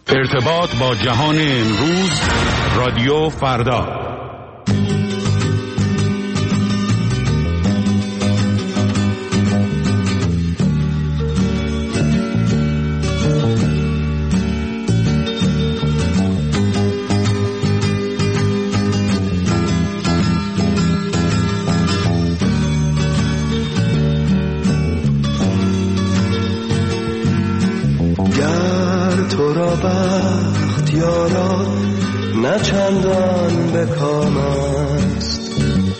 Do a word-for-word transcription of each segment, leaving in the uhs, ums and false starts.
ارتباط با جهان امروز، رادیو فردا. بخت یارا نه چندان به کام است،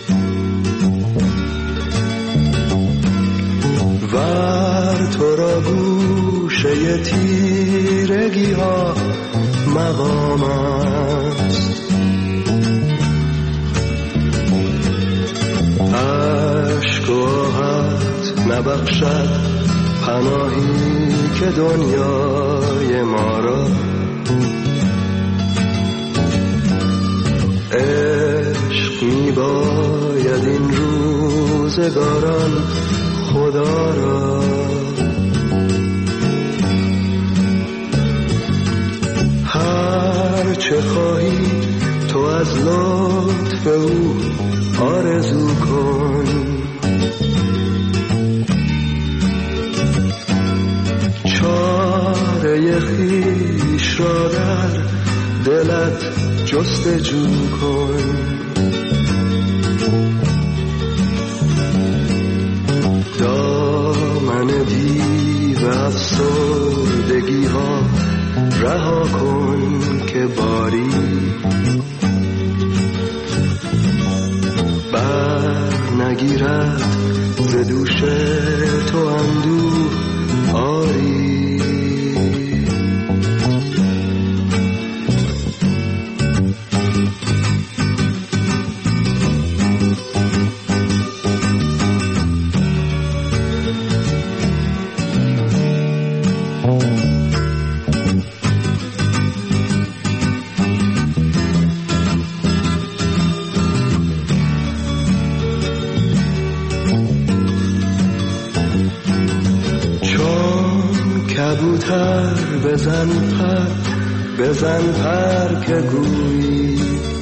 ور تو را گوشه تیرگی ها مقام است. عشق و آهت نبخشد پناهی که دنیای ما را، عشق می باید این روزگاران خدا را. هر چه خواهی تو از لطف او آرزو کن، چاره خویش را در دلت جستجو کن. دامن دیو افسردگی ها رها کن که باری بر نگیرد ز دوش تو اندوه آری. کبوتر بزن پر بزن پر که گویی،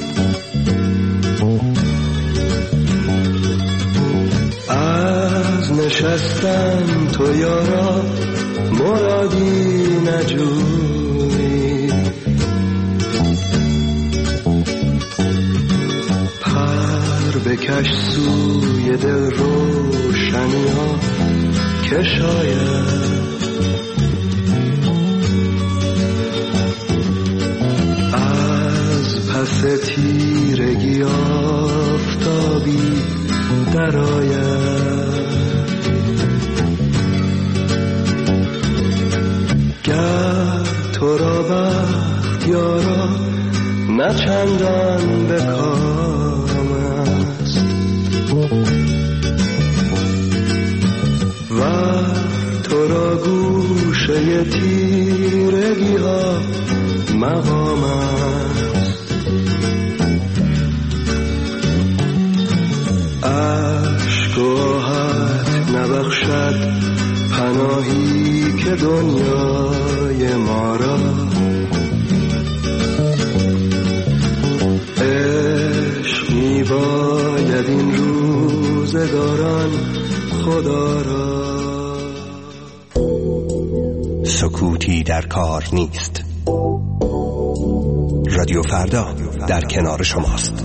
از نشستن تو یارا مرادی نجویی. پر بکش سوی دل روشنی ها که شاید پس تیرگی آفتابی درآید. گر تو را بخت یارا نه چندان به کام است، و تو را گوشه تیرگی ها مقام است. عشق و آهت نبخشد پناهی که دنیای ما را، عشق می باید این روزگاران خدا را. سکوتی در کار نیست. رادیو فردا در کنار شماست.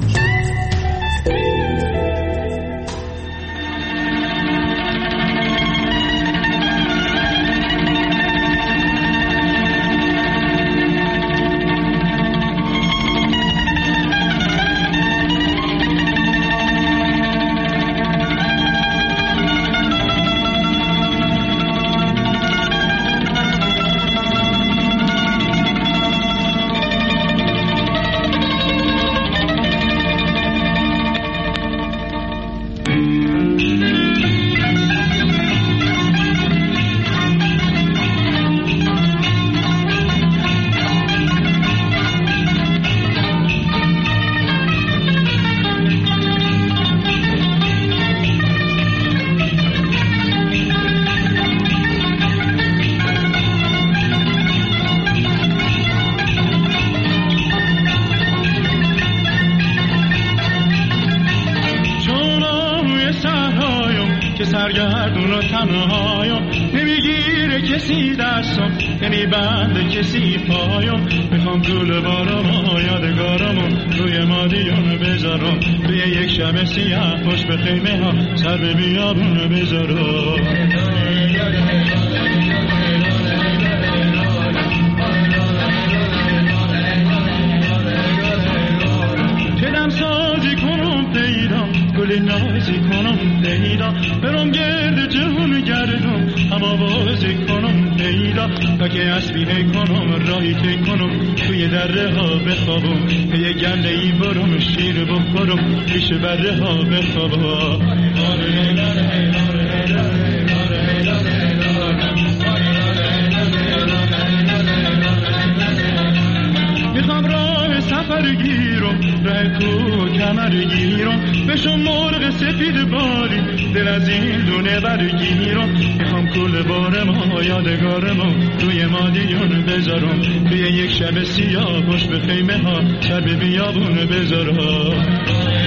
سرگردون و تنهایم، نمیگیره کسی دستم، نمیبنده کسی پایم. میخوام طول بارم یادگارمو روی مادیون بذارم، توی یک شب سیاه پشت به خیمه ها سر به بیابون بذارم. گل نازی کنم پیدا، برم گرد جهون گردم هم آوازی کنم پیدا، تا که اسبیه کنم راهی تی کنم توی دره ها بخوابم، پی گله ای برم شیر بخورم پیش بره ها بخوابم. میخوام راه سفر گیرم، راه کو کمر گیرم، بشم مرغ سفید باری دل از این دونه برگیرم. میخوام کل بارم یادگارم روی مادیون بذارم، توی یک شب سیاه پشت به خیمه ها سر به بیابون بذارم.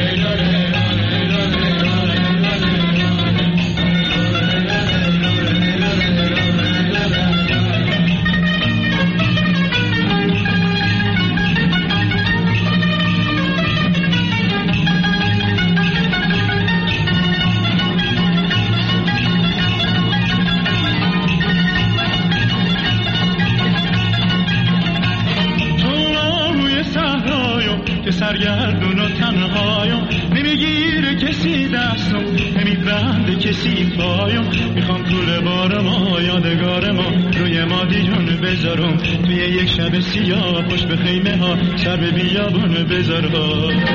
سرگردون و تنهایم، نمیگیره کسی دستم، نمیبنده کسی پایم. میخوام طول بارم یادگارم روی مادیون بذارم، توی یک شب سیاه پشت به خیمه ها سر به بیابون بذارم.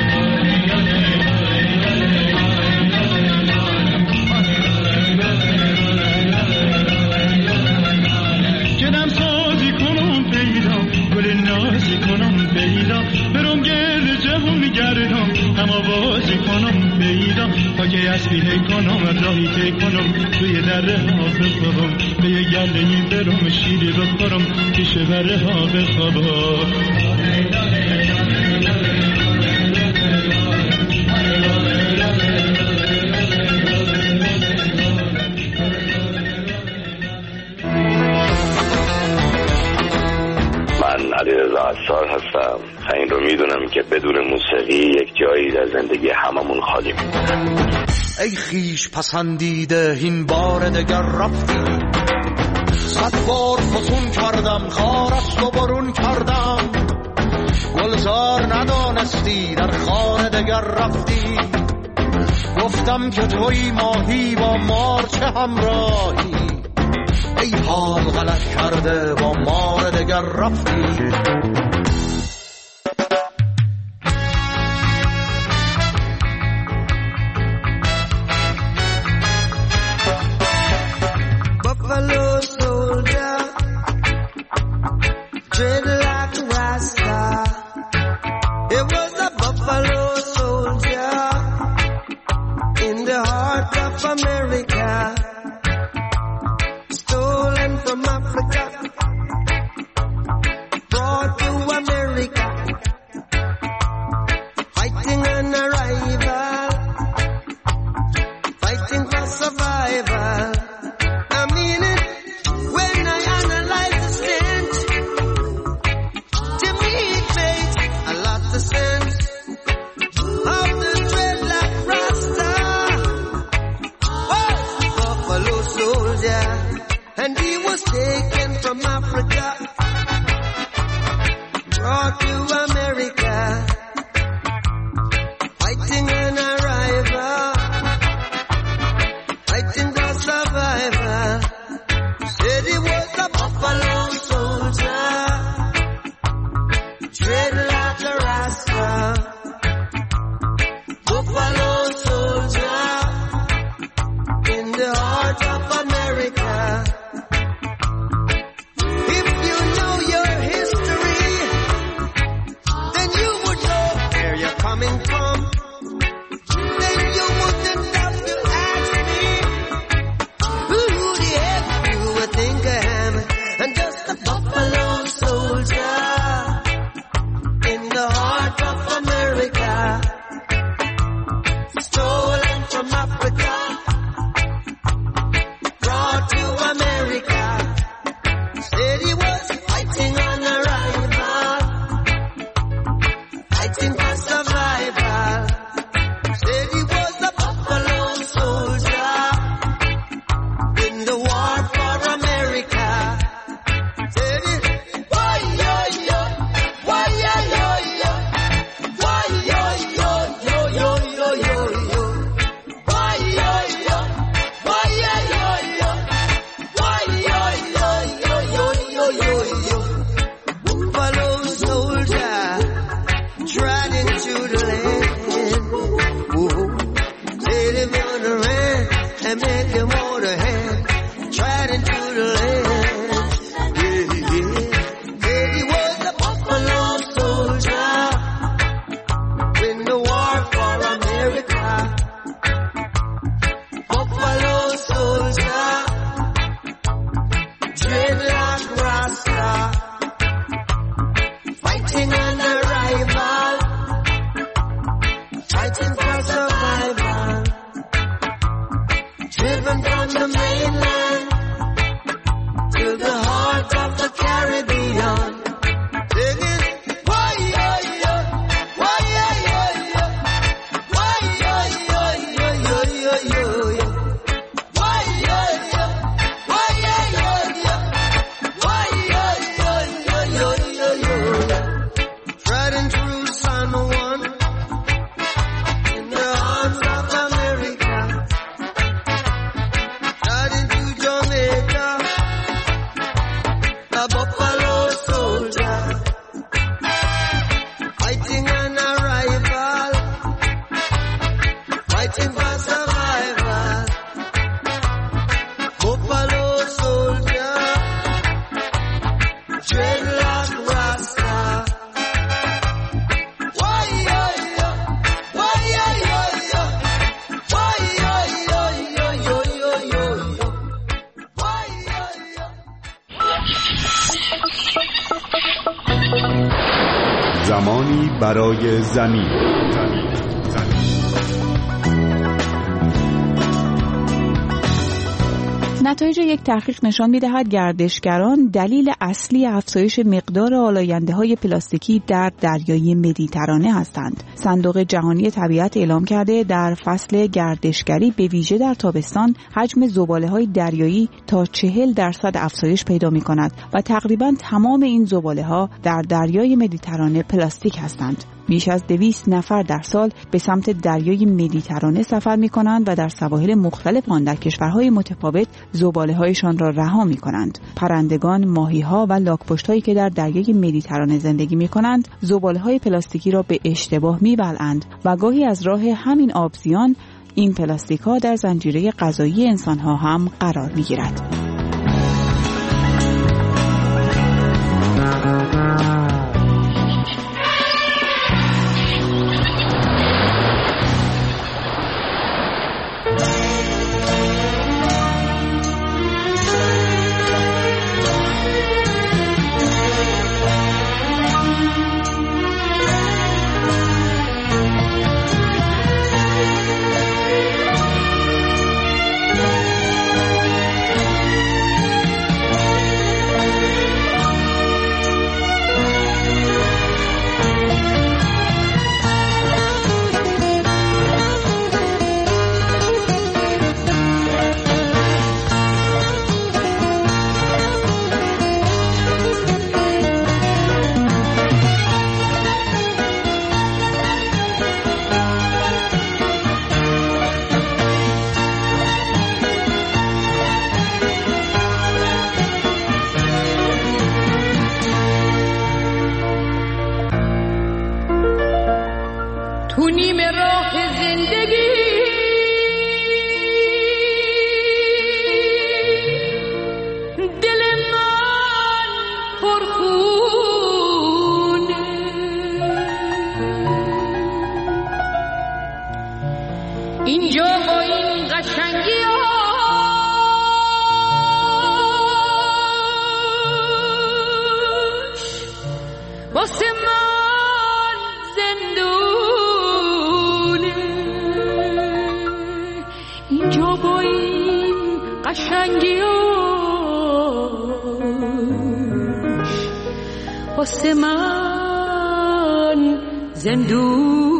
کدم سازی کنم پیدا، گل نازی کنم پیدا، برم گرد جهون گردم هم آوازی کنم پیدا، تا که اسبیه کنم راهی تی کنم توی دره ها بخوابم، به یه گله ای برم شیری بخورم پیش بره ها بخوابم. علیرضا عصار هستم. این رو میدونم که بدون موسیقی یک جایی در زندگی هممون خالی میمونه. ای خیش پسندیده این بار دگر رفتی، صد بار فتون کردم خارست و برون کردم، گلزار ندانستی در خانه دگر رفتی، گفتم که توی ماهی با مار چه همراهی، ای حال غلط کرده با مار دگر رفتی. Buffalo soldier, dreaded like a rasta. It was a buffalo soldier in the heart of America, stolen from Africa, brought to America, fighting an arrival, fighting for survival. I mean it when I analyze the stench. To me it makes a lot of sense. Of the dreadlock rasta, was a buffalo soldier, and he was taken from Africa, brought to America, fighting an arrival, fighting the survivor. Said he was a buffalo soldier, dreaded like a rasta, buffalo soldier in the heart of America. If you زمانی برای زمین. زمین. زمین. نتایج یک تحقیق نشان می‌دهد گردشگران دلیل اصلی افزایش مقدار آلاینده‌های پلاستیکی در دریای مدیترانه هستند. صندوق جهانی طبیعت اعلام کرده در فصل گردشگری به ویژه در تابستان حجم زباله‌های دریایی تا چهل درصد افزایش پیدا می‌کند و تقریباً تمام این زباله‌ها در دریای مدیترانه پلاستیک هستند. بیش از دویست نفر در سال به سمت دریای مدیترانه سفر می‌کنند و در سواحل مختلف آن در کشورهای متفاوت زباله‌هایشان را رها می‌کنند. پرندگان، ماهی‌ها و لاک‌پشت‌هایی که در دریای مدیترانه زندگی می‌کنند، زباله‌های پلاستیکی را به اشتباه می‌بلعند و گاهی از راه همین آبزیان این پلاستیک‌ها در زنجیره غذایی انسان‌ها هم قرار می‌گیرد. تو نیمه راه زندگی دل من پرخونه، اینجا با این قشنگی هاش واسه من زندونه، اینجا با این قشنگی هاش واسه من زندونه.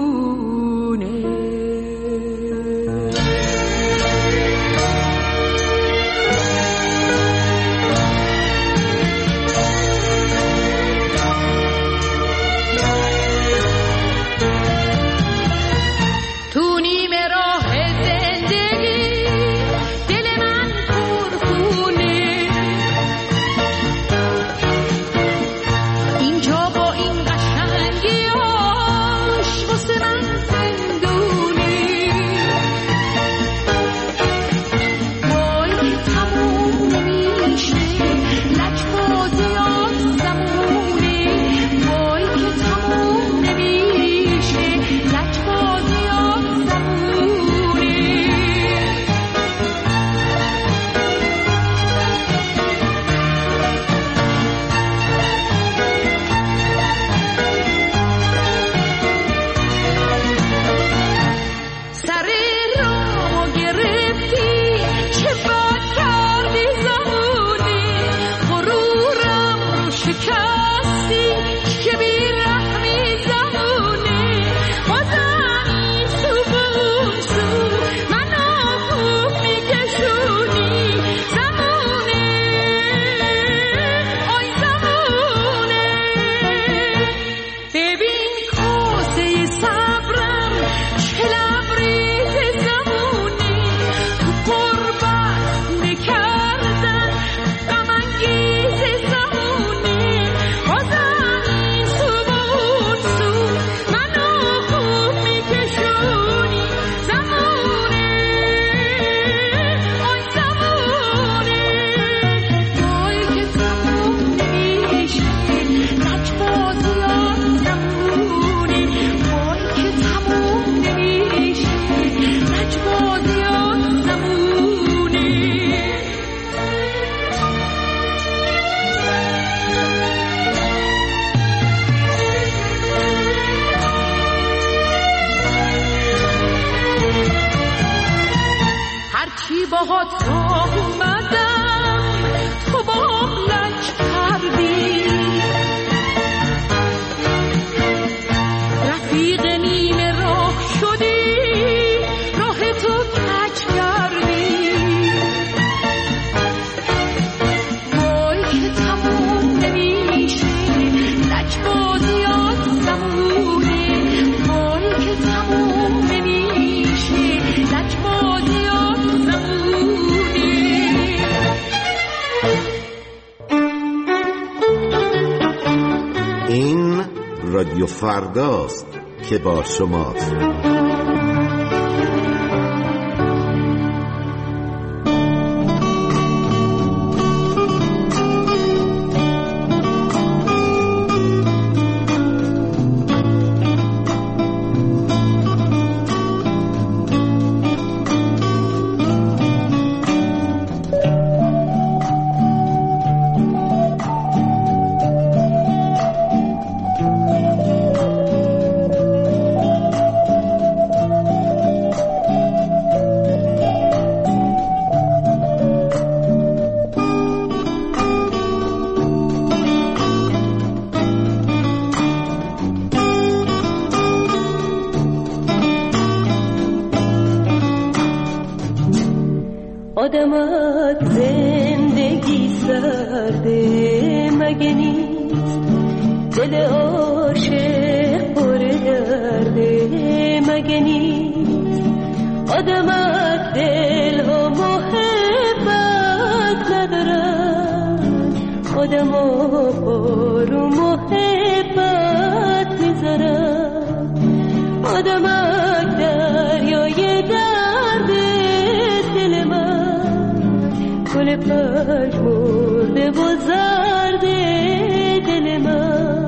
چی باهات راه اومدم تو با لک کردی رفیق نیمه راه شدی راه تو کج کردی وای که تموم نمیشه لک بازیات زمونه وای که تموم نمیشه لک بازیات زمونه. این رادیو فرداست که با شماست. آدمت زندگی سرده مگه نیست دل عاشق پر درده مگه نیست آدمت دل ها محبت ندارن آدم ها پارو محبت میذارن آدمت دریای درده دل من گل پژمرده و زرده دل من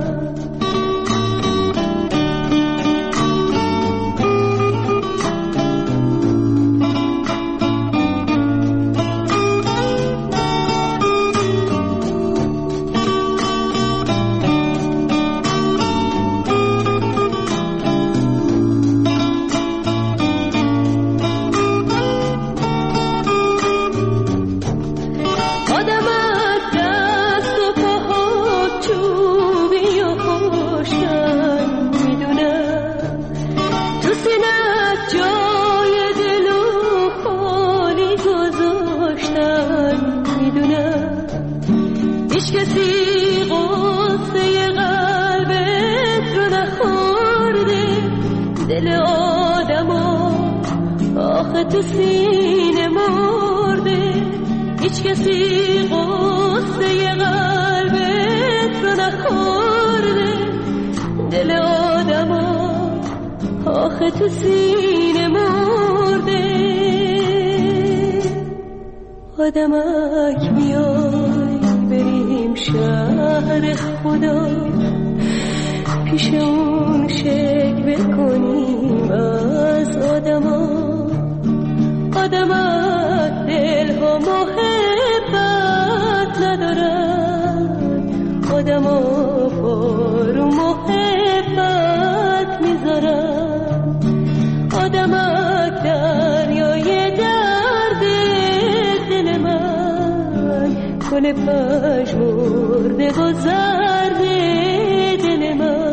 تو سینه مرده هیچ کسی قصه قلبت رو نخورده دل آدما آخه تو سینه مرده آدمک بیای بریم شهر خدا پیش اون شکوه کنیم از آدما آدمت دل ها محبت ندارن آدم ها پارو محبت میذارن آدمت دریای درد دل من گل پژمرده و زرده دل من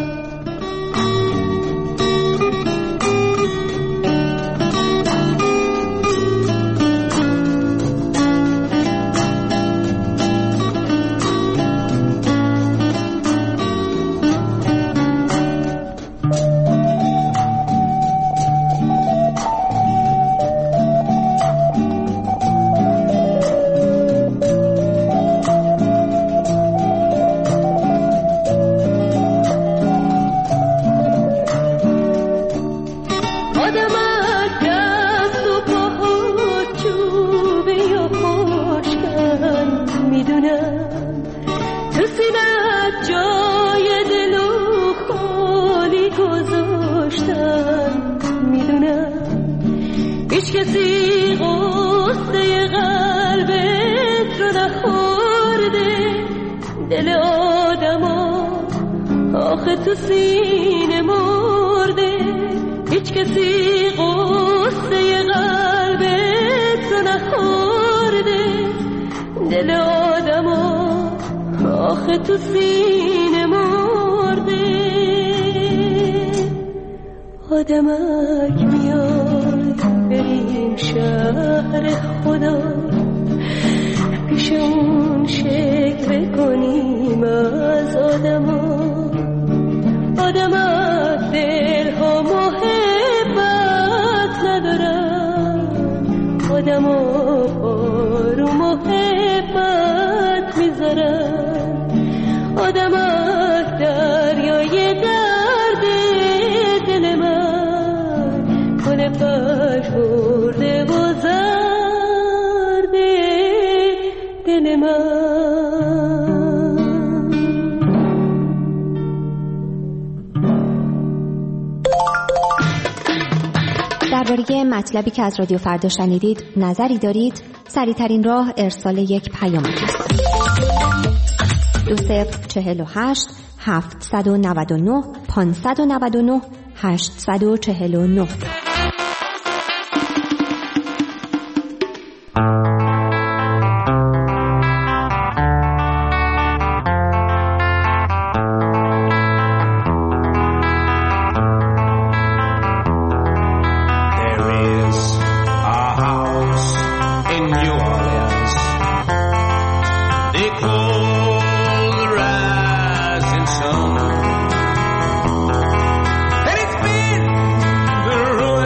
کسی غصه قلبت رو نخورده دل آدما آخه تو سینه مرده هیچ کسی غصه قلبت رو نخورده دل آدما آخه تو سینه مرده آدمک میاد بریم شهر خدا پیش اون شکر کنیم از آدما آدمک دل ها محبت ندارن آدما رو محبت میذارن آدمک دریای درد دل من کنه پژمرده و زرده دل من. درباره مطلبی که از رادیو فردا شنیدید نظری دارید؟ سریع‌ترین راه ارسال یک پیام است. دو صفر چهل و هشت هفتصد و نود و نه پانصد و نود و نه هشتصد و چهل و نه. The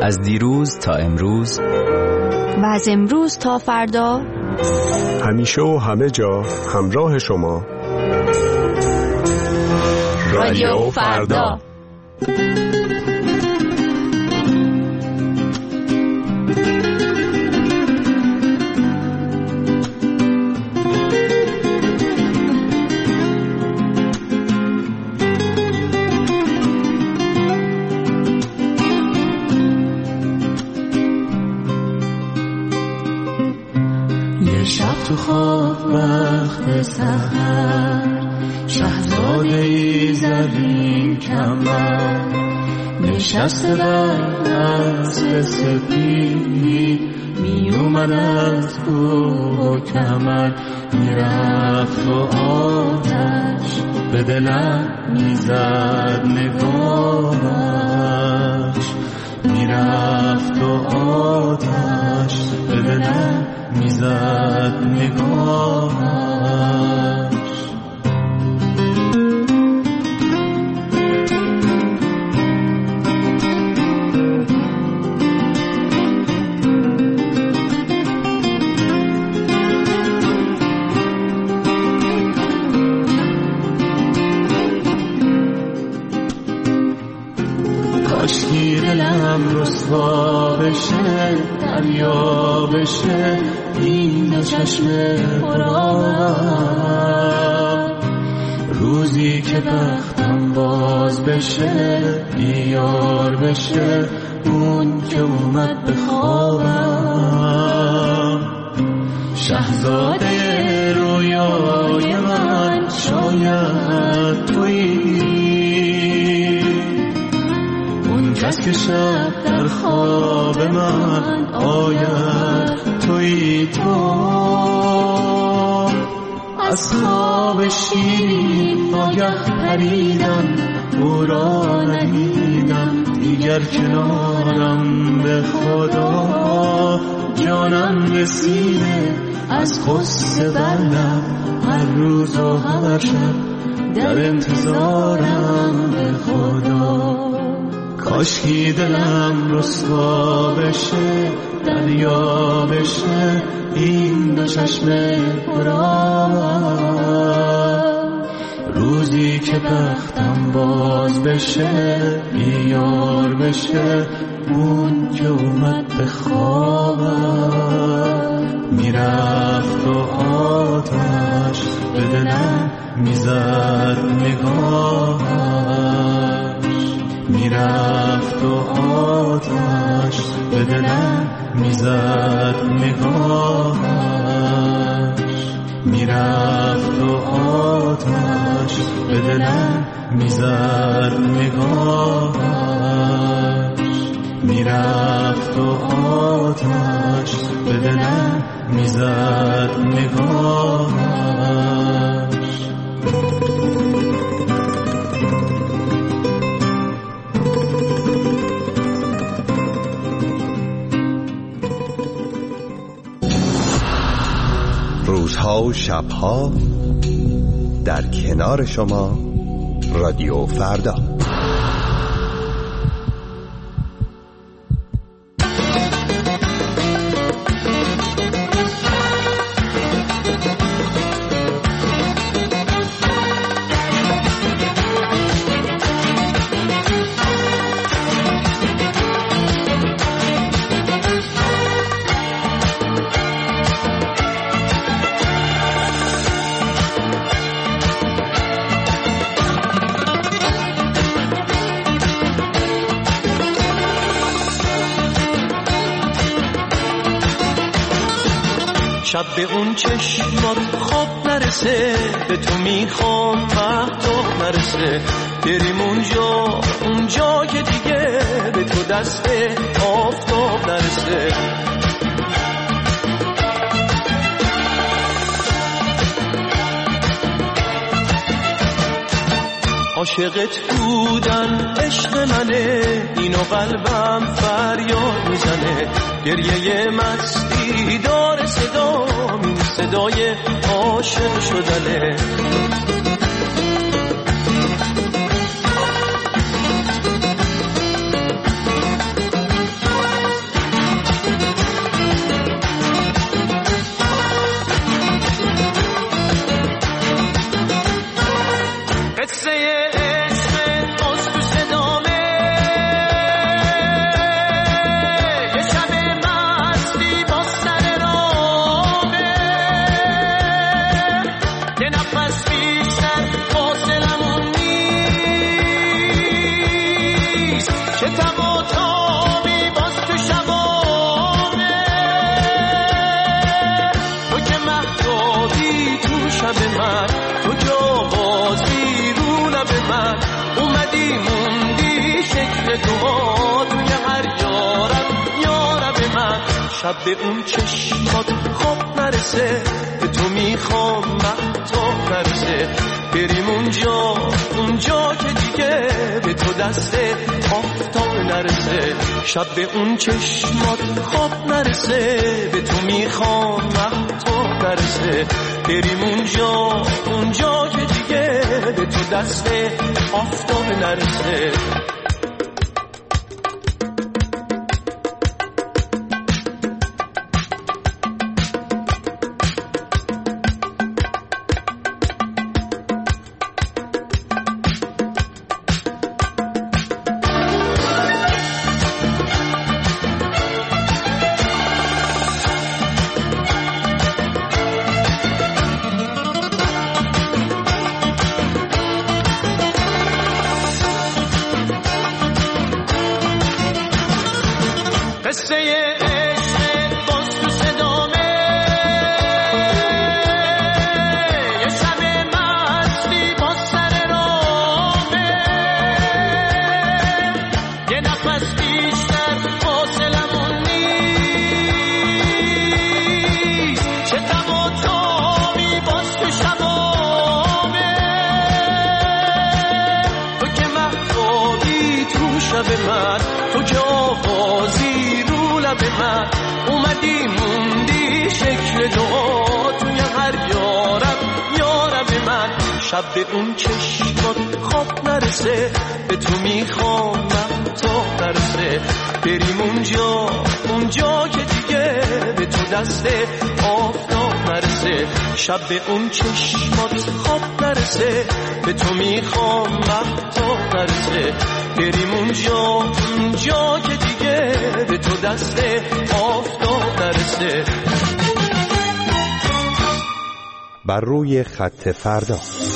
از دیروز تا امروز و از امروز تا فردا، همیشه و همه جا همراه شما. رادیو فردا. تو خواب وقت سحر، شهزاده ای زرین کمر، نشسته بر اسب سپید، می اومد از کوه و کمر، میرفت و آتش به دلم میزد نگاهش، میرفت و آتش به دلم میزد نگاهش. کاشکی دلم رسوا بشه، دریا بشه این دو چشم پرآب، روزی که بختم باز بشه، بیار بشه اون که اومد به خوابم. شهزاده رویای من شاید تویی، اون کس که شب در خواب من آید تویی. تو از خواب شیرین ناگه پریدم، او را ندیدم دیگر کنارم، به خدا جانم رسیده از غصه بر لب، هر روز و هر شب در انتظارم، به خدا کاشکی دلم رسوا بشه، دریا بشه این دو چشم پرآب، روزی که بختم باز بشه، بیار بشه اون که اومد به خوابم. میرفت و آتش به دلم میزد نگاهش، میرفت و آتش به دلم میزد نگاهش، میرفت و آتش به دلم میزد نگاهش، میرفت و آتش به دلم میزد نگاهش. روزها و شبها در کنار شما، رادیو فردا. شب به اون چشمات خواب نرسه، به تو میخوام مهتاب نرسه، بریم اونجا اونجا که دیگه به تو دست آفتاب نرسه. عاشقت بودن عشق منه، اینو قلبم فریاد میزنه، گریه مستی داره صدا، این صدای عاشق شدنه. لب من، تو جوازی رو لب من، اومدی موندی شکل دعا توی هر یارم یارم من. شب به اون چشمات خواب نرسه، به تو میخوام مهتاب نرسه، بریم اونجا اونجا که دیگه به تو دست آفتاب نرسه. شب به اون چشمات خواب نرسه، به تو میخوام مهتاب نرسه، بریم اونجا اونجا که دیگه به تو دست آفتاب نرسه. شب به اون چشمات خواب نرسه، به تو میخوام مهتاب نرسه، بریم اونجا اونجا که دیگه به تو دست آفتاب نرسه. شب به اون چشمات خواب نرسه، به تو میخوام مهتاب نرسه، بریم اونجا اونجا که دیگه به تو دست آفتاب نرسه. بر روی خط فردا.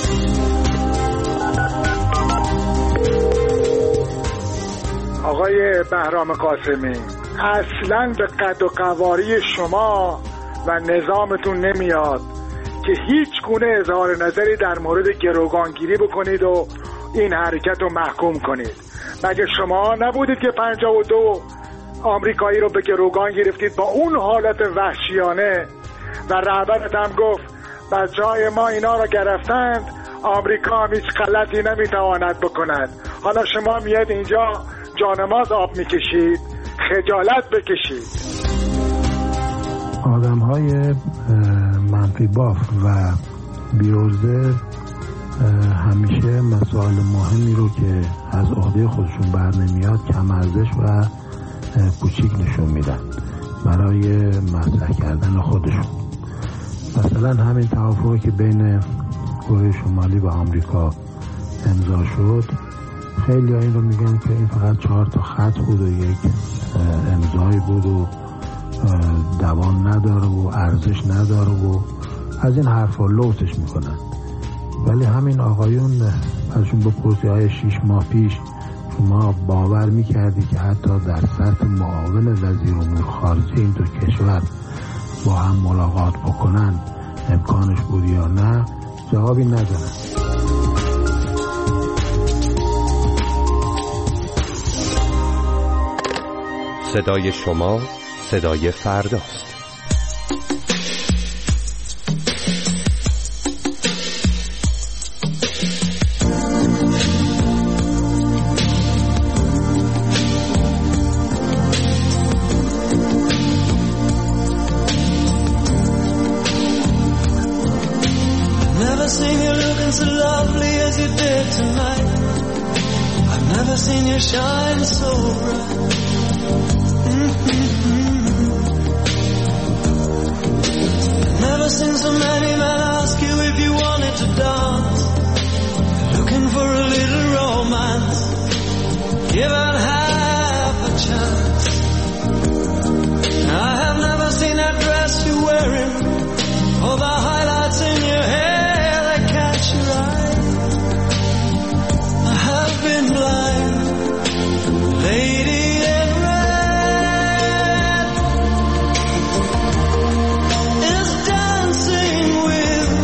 آقای بهرام قاسمی، اصلاً به قد و قواری شما و نظامتون نمیاد که هیچ گونه اظهار نظری در مورد گروگانگیری بکنید و این حرکت رو محکوم کنید. مگه شما نبودید که پنجاه و دو آمریکایی رو به گروگان گرفتید با اون حالت وحشیانه و رهبرت هم گفت بچه‌های ما اینا رو گرفتند، آمریکا هم هیچ غلطی نمیتواند بکند. حالا شما میاد اینجا جانماز آب میکشید، خجالت بکشید. آدم های منفی باف و بی‌عرضه همیشه مسائل مهمی رو که از عهده خودشون بر نمیاد کم ارزش و کوچیک نشون میدن برای مطرح کردن خودشون. مثلا همین توافقی که بین کره شمالی و آمریکا امضا شد، خیلی ها این رو میگن که این فقط چهار تا خط بود و یک امضایی بود و دوام نداره و ارزش نداره و از این حرفا لوسش میکنن. ولی همین آقایون ازشون بپرسی های شیش ماه پیش شما باور میکردی که حتی در سطح معاون وزیر امور خارجه این دو کشور با هم ملاقات بکنن امکانش بود یا نه؟ جوابی ندارن. صدای شما صدای فرداست. With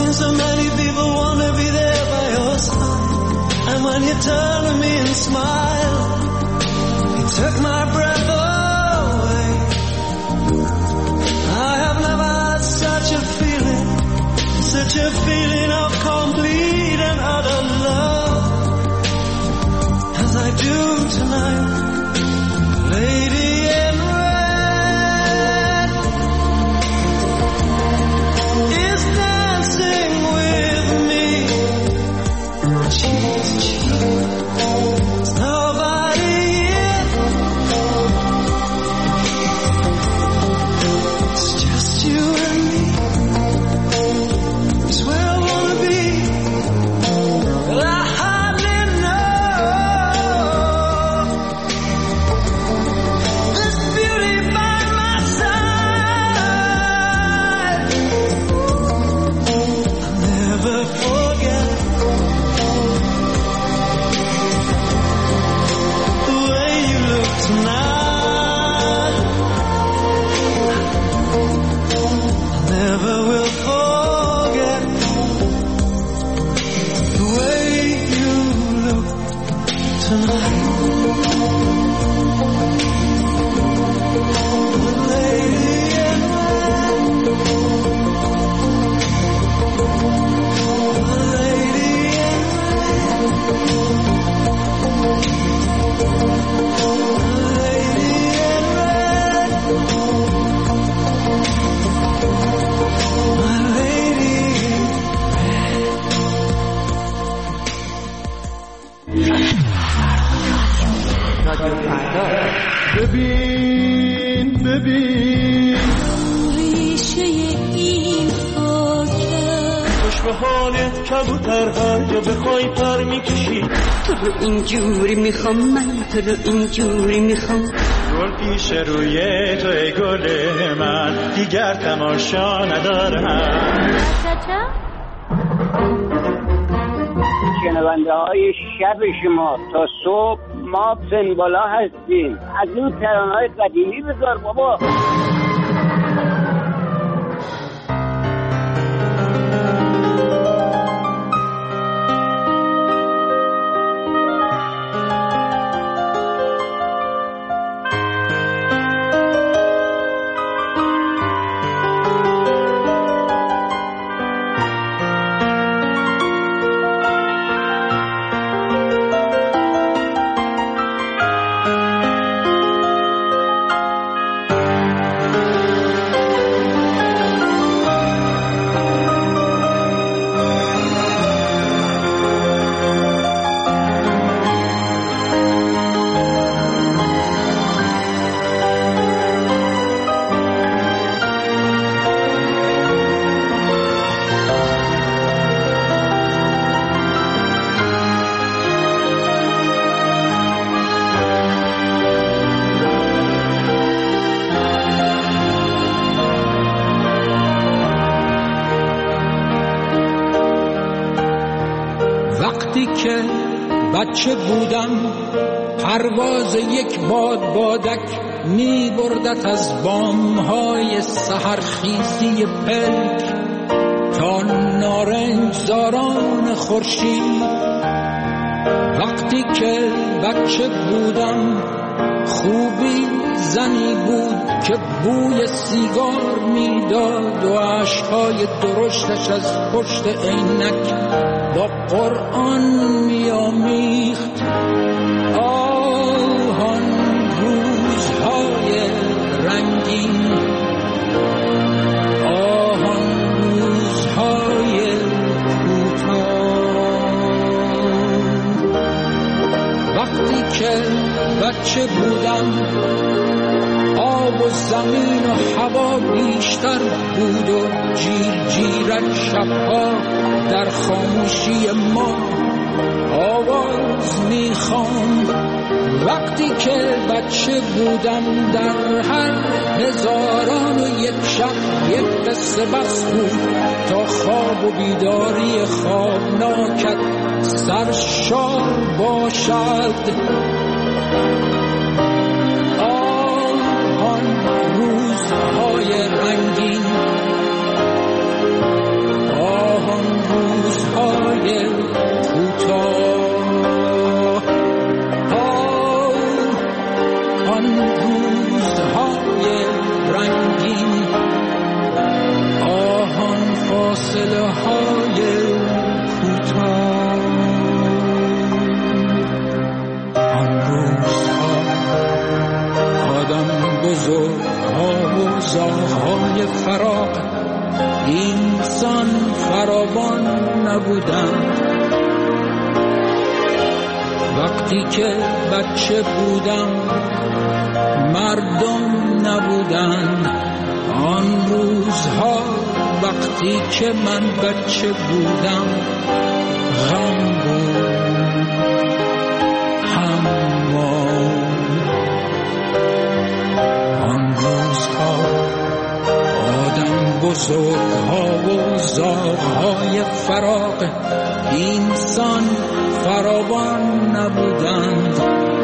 seen so many people want to be there by your side, and when you turn to me and smile, you took my breath away. I have never had such a feeling, such a feeling of complete and utter love as I do tonight. Lady in red is dancing with me, cheek to cheek. There's nobody here, it's just you and me. It's where I wanna be, but I hardly know this beauty by my side. I'll never forget the way you look tonight. I never will forget the way you look tonight. The lady in red, the lady in red, the lady in red, my lady in ببین ببین ریشه این خاکه خوش به حالت کبوتر هر جا بخوای پر میکشی. تو رو اینجوری میخوام، من تو رو اینجوری میخوام. گل پیش روی تو ای گل من، دیگر تماشا ندارم. شنونده های شب شما تا صبح ما پسن بالا هستیم. از اون ترانه های قدیمی بذار بابا. وقتی که بچه بودم پرواز یک باد بادک می بردت از بامهای سحرخیزی پلک تا نارنج زاران خورشید. وقتی که بچه بودم خوبی زنی بود که بوی سیگار میداد و عشقهای درشتش از پشت عینک با قرآن میامیخت. آهان روزهای رنگین، آهان روزهای کوتاه. وقتی که بچه بودم آب و زمین و هوا بیشتر بود و جیر جیرک شبها در خاموشی ما آواز میخواند. وقتی که بچه بودم در هر هزاران و یک شب یک قصه بس بود تا خواب و بیداری خوابناکت سرشار باشد. آن روزهای رنگین، آن اینسان فراوان نبودند. وقتی که بچه بودم مردم نبودند. آن روزها وقتی که من بچه بودم غم بود. اما آن روزها آدم بزرگها و زاغهای فراق اینسان فراوان نبودند.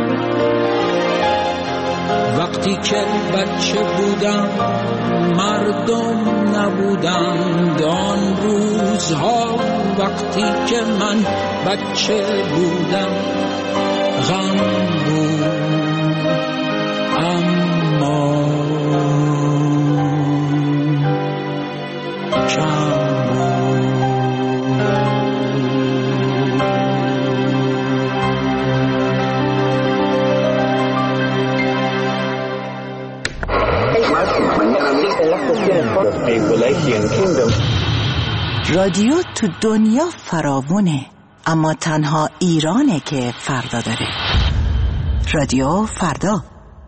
وقتی که بچه بودم مردم نبودند. آن روزها وقتی که من بچه بودم غم بود. اما کم رادیو تو دنیا فراوونه، اما تنها ایرانه که فردا داره. رادیو فردا.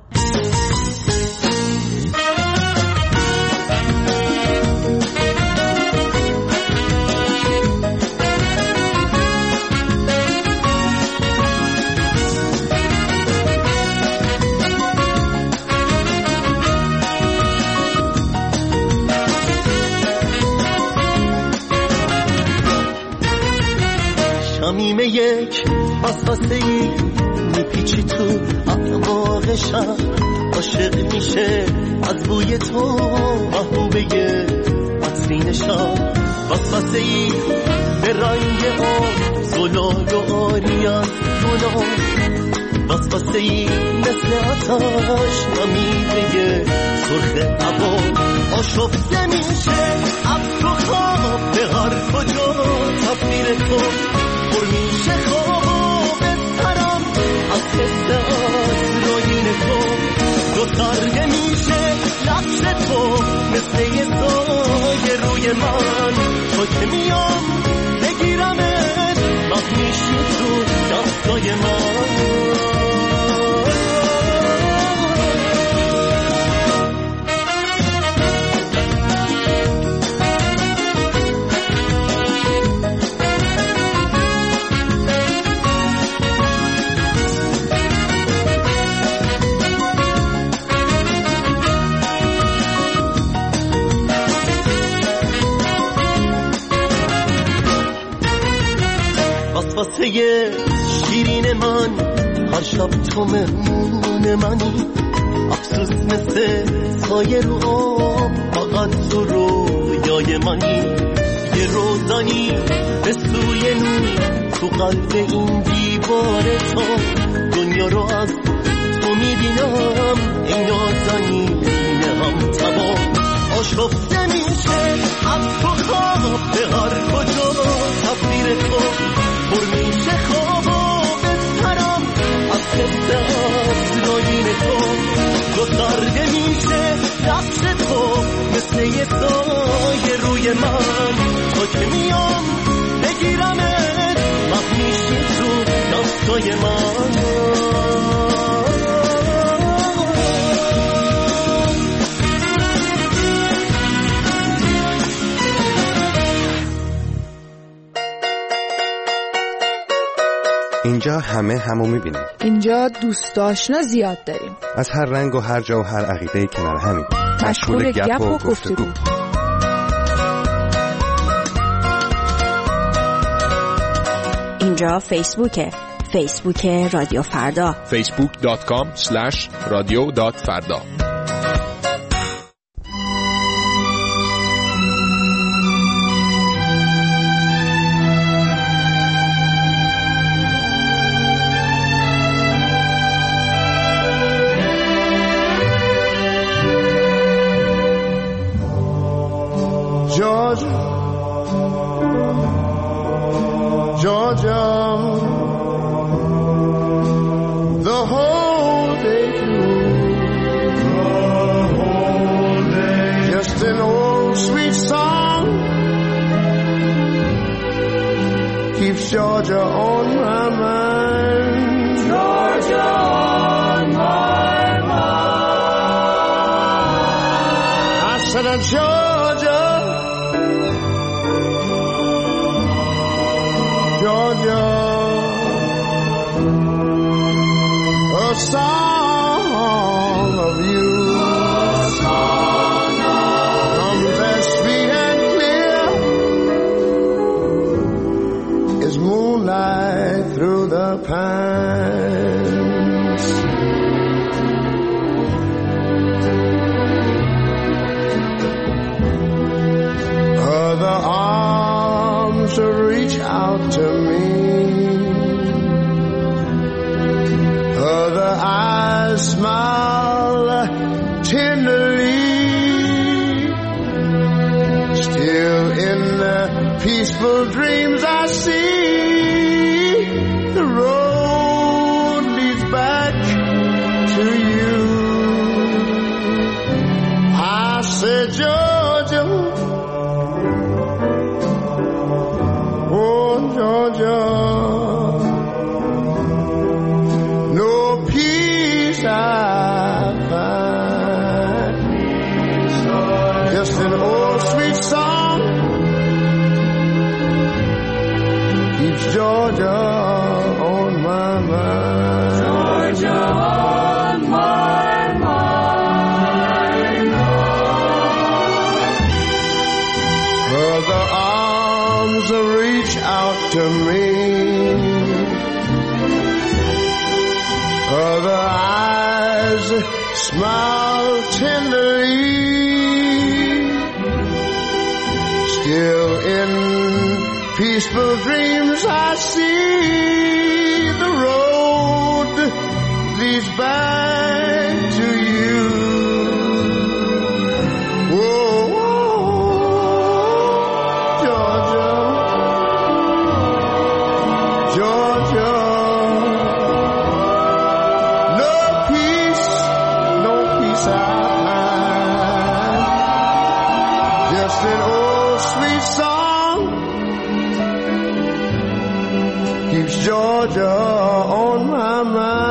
شمیم یک وسوسه ای میپیچی تو اعماق شب، عاشق میشه از بوی تو محبوبه عطرین شب. وسوسه ای به رنگ آن زلال و آری از گناه، وسوسه ای مثل آتش نمیده سرخ عبا. آشفته میشه از تو خواب به هر کجا تصویر تو پر میشه خواب بسترم از حس آسراین تو. دو سرده میشه لبس تو مثل یه سایه روی من. تو که میام بگیرمت وقت میشی تو دستای من. واسه شیرین من هر شب تو مهمون منی، افسوس مثل سایه رو آب فقط تو رویای منی. یه روزانی به سوی نور تو قلب این دیوار تو، دنیا رو از تو میبینم ای نازنین هم تمام. آشفته میشه از تو خواب به هر کجا تصویر تو پر میشه خواب و بسترم از حس آسراین تو. دو سرده میشه دست تو مثل یه سایه روی من. تو که میام بگیرمت وقت میشی تو دستای من. اینجا همه همو میبینیم. اینجا دوست آشنا زیاد داریم. از هر رنگ و هر جا و هر عقیده کنار همین. مشغول گپ و گفتگو. اینجا فیسبوکه. فیسبوک رادیو فردا. فیسبوک دات کام اسلش رادیو دات فردا. Georgia, Georgia, the whole day through, the whole day, just an old sweet song Georgia on my mind. Georgia on my mind. I said, Georgia, Georgia, a song of you. A song comes as sweet and clear as moonlight through the pines. Other arms reach out to me. Other eyes smile tenderly. Still in the peaceful dreams I see, the road leads back to you. I said, Georgia, oh Georgia, no peace I find, just an old sweet song keeps Georgia on my mind. Georgia on my mind. Other arms reach out to me. Other eyes smile tenderly. Still in peaceful dreams I see, the road leads back to you. Whoa, whoa, Georgia, Georgia. No peace, no peace I find. Just an old sweet song keeps Georgia on my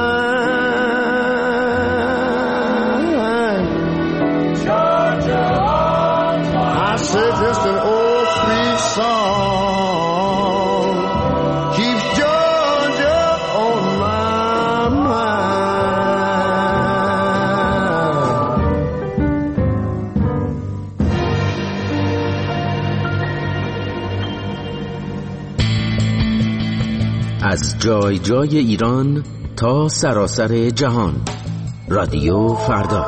mind. Georgia on my mind. I said just an old sweet song keeps Georgia on my mind. از جای جای ایران تا سراسر جهان، رادیو فردا.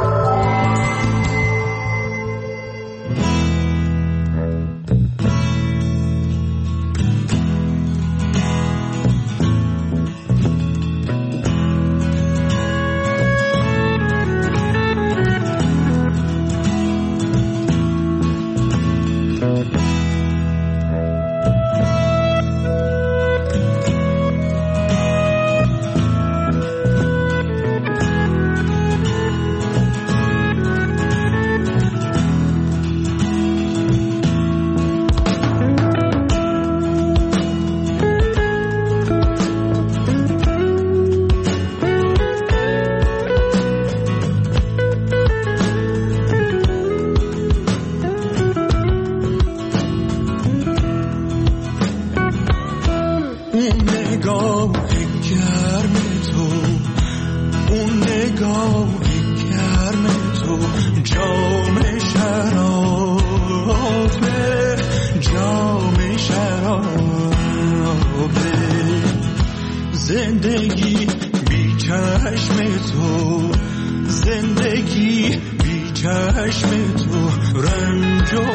زندگی بی چشم تو، زندگی بی چشم تو، رنج و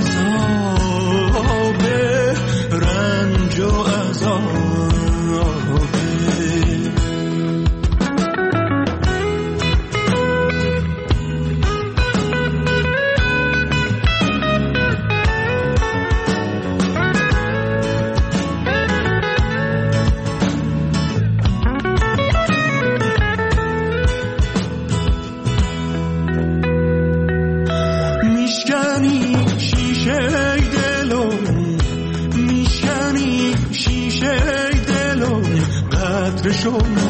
عذابه، رنج و عذابه. میشکنی شیشه هرچو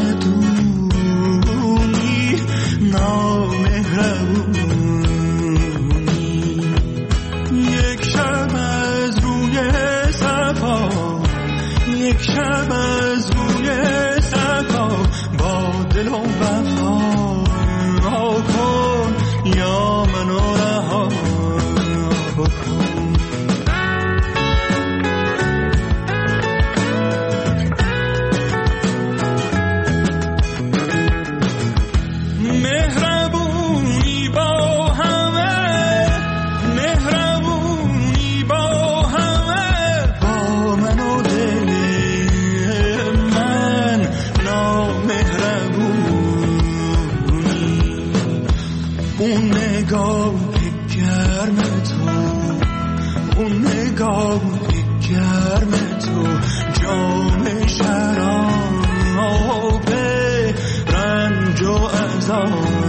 ندونی نامهربونی. یک شب از روی صفا، یک شب از روی صفا با دل و وفا کن یا منو رها کن. مهربونی با همه، مهربونی با همه، با من و دل من نامهربونی. اون نگاه گرم تو، اون نگاه گرم تو جام شراب رنج و عذاب